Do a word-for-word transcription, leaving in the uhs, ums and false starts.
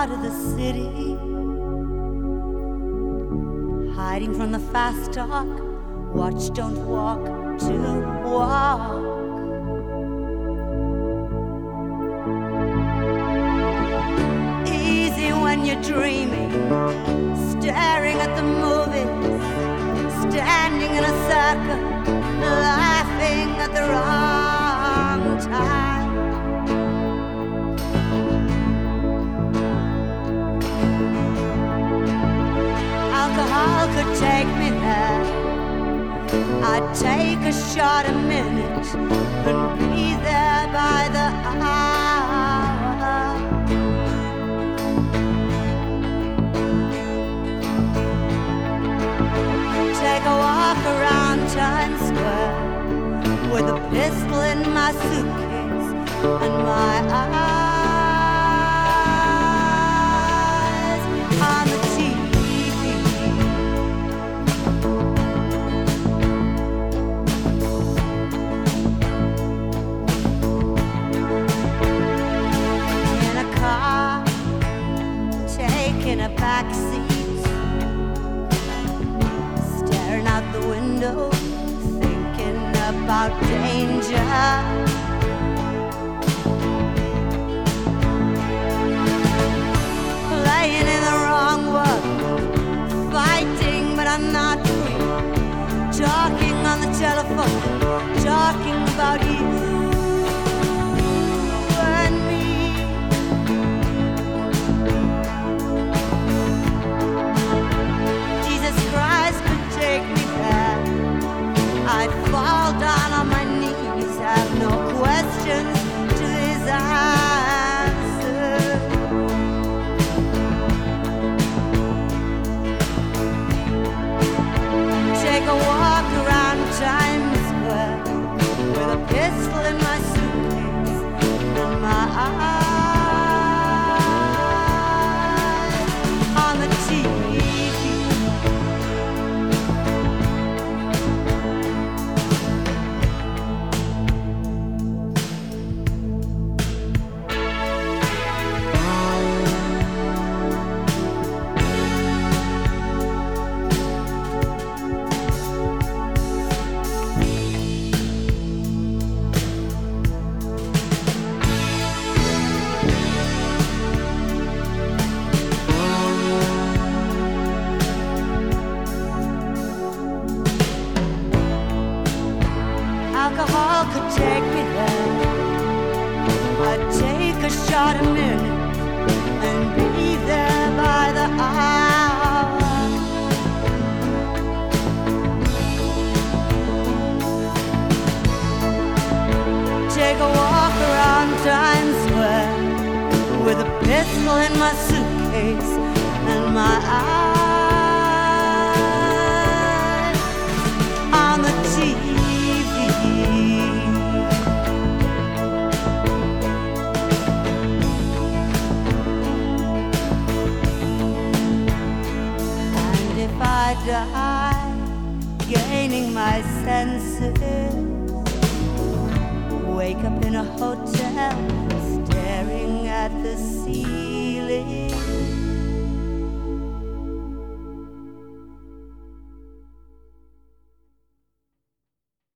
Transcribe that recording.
heart of the city, hiding from the fast talk. Watch, don't walk, to walk. Easy when you're dreaming, staring at the movies, standing in a circle, laughing at the wrong time. Alcohol could take me there. I'd take a shot a minute and be there by the hour. Take a walk around Times Square with a pistol in my suitcase and my eyes on the T V. In a car, taking a back seat, staring out the window, thinking about danger. Playing in the wrong world, fighting but I'm not free. Talking on the telephone, talking about you and me. Jesus Christ could take me there. I'd fall down on my knees, have no questions to his answers. Take a walk around Times Square with a pistol in my suitcase and my eyes on the T V. Alcohol could take me there. I'd take a shot a minute and be there by the hour. Take a walk around Times Square with a pistol in my suitcase and my eyes on the T V. And if I die, gaining my senses, wake up in a hotel, staring at the ceiling.